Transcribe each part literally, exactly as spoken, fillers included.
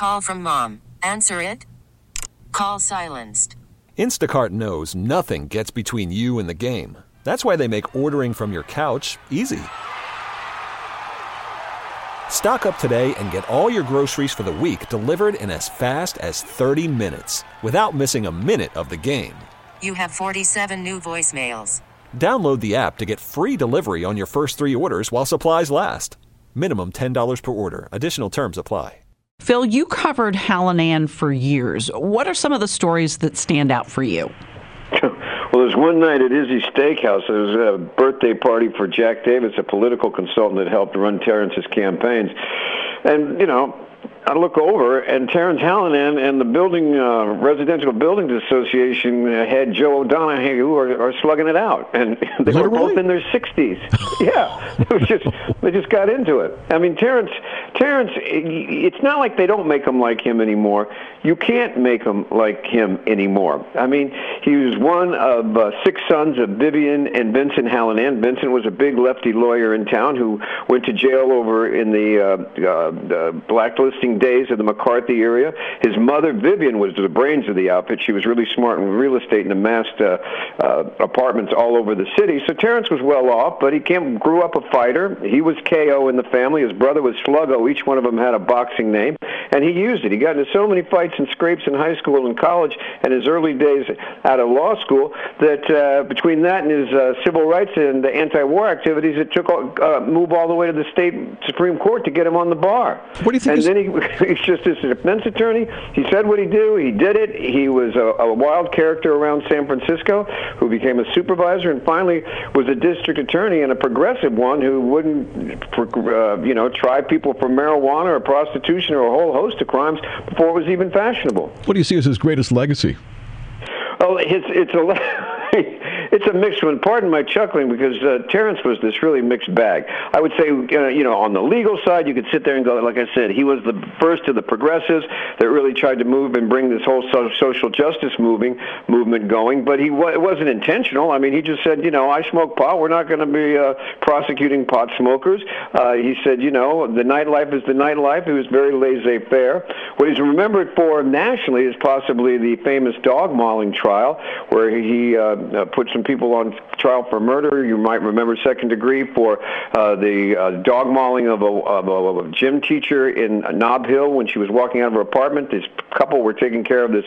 call from mom. Answer it. Call silenced. Instacart knows nothing gets between you and the game. That's why they make ordering from your couch easy. Stock up today and get all your groceries for the week delivered in as fast as thirty minutes without missing a minute of the game. You have forty-seven new voicemails. Download the app to get free delivery on your first three orders while supplies last. Minimum ten dollars per order. Additional terms apply. Phil, you covered Hallinan for years. What are some of the stories that stand out for you? Well, there's one night at Izzy's Steakhouse. There was a birthday party for Jack Davis, a political consultant that helped run Terrence's campaigns. And, you know, I look over, and Terrence Hallinan and the building uh, Residential Buildings Association head Joe O'Donoghue are, are slugging it out, and they Literally? were both in their sixties. Yeah, it was just they just got into it. I mean, Terrence, Terrence, it's not like they don't make him like him anymore. You can't make him like him anymore. I mean, he was one of uh, six sons of Vivian and Vincent Hallinan. Vincent was a big lefty lawyer in town who went to jail over in the, uh, uh, the blacklisting days of the McCarthy area. His mother, Vivian, was the brains of the outfit. She was really smart in real estate and amassed uh, uh, apartments all over the city. So Terrence was well off, but he came, grew up a fighter. He was K O in the family. His brother was Sluggo. Each one of them had a boxing name, and he used it. He got into so many fights and scrapes in high school and college and his early days out of law school that uh, between that and his uh, civil rights and the anti-war activities, it took a uh, move all the way to the state Supreme Court to get him on the bar. What do you think? And is- then he, he's just as a defense attorney. He said what he do. He did it. He was a, a wild character around San Francisco who became a supervisor and finally was a district attorney, and a progressive one who wouldn't, uh, you know, try people for marijuana or prostitution or a whole host of crimes before it was even fashionable. What do you see as his greatest legacy? Oh, it's it's a it's a mixed one. Pardon my chuckling, because uh, Terrence was this really mixed bag. I would say, uh, you know, on the legal side, you could sit there and go, like I said, he was the first of the progressives that really tried to move and bring this whole so- social justice moving movement going. But he wa- it wasn't intentional. I mean, he just said, you know, I smoke pot. We're not going to be uh, prosecuting pot smokers. Uh, he said, you know, the nightlife is the nightlife. He was very laissez-faire. What he's remembered for nationally is possibly the famous dog mauling trial, where he uh, uh, put some people on trial for murder. You might remember second degree for uh, the uh, dog mauling of a, of, a, of a gym teacher in Nob Hill when she was walking out of her apartment. This couple were taking care of this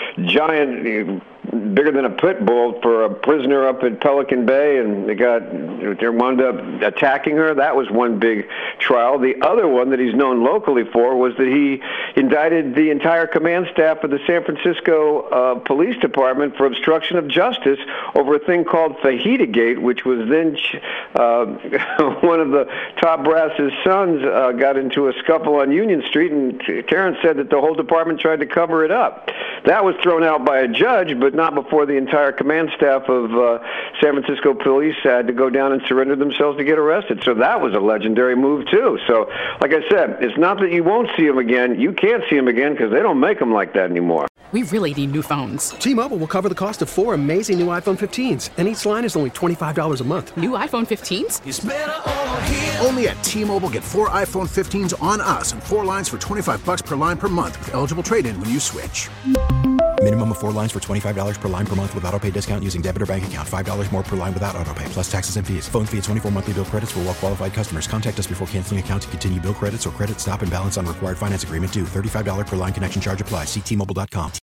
giant, bigger than a pit bull, for a prisoner up in Pelican Bay, and they got they wound up attacking her. That was one big trial. The other one that he's known locally for was that he indicted the entire command staff of the San Francisco uh, Police Department for obstruction of justice over a thing called Fajita Gate, which was then uh, one of the top brass's sons uh, got into a scuffle on Union Street, and Terrence said that the whole department tried to cover it up. That was thrown out by a judge, but not before the entire command staff of uh, San Francisco police had to go down and surrender themselves to get arrested. So that was a legendary move, too. So, like I said, it's not that you won't see him again. You can't see him again because they don't make them like that anymore. We really need new phones. T-Mobile will cover the cost of four amazing new iPhone fifteens, and each line is only twenty-five dollars a month. New iPhone fifteens? It's better over here. Only at T-Mobile, get four iPhone fifteens on us and four lines for twenty-five bucks per line per month with eligible trade-in when you switch. Minimum of four lines for twenty-five dollars per line per month with autopay discount using debit or bank account. five dollars more per line without autopay, plus taxes and fees. Phone fee at twenty-four monthly bill credits for well-qualified customers. Contact us before canceling account to continue bill credits or credit stop and balance on required finance agreement due. thirty-five dollars per line connection charge applies. See T Mobile dot com.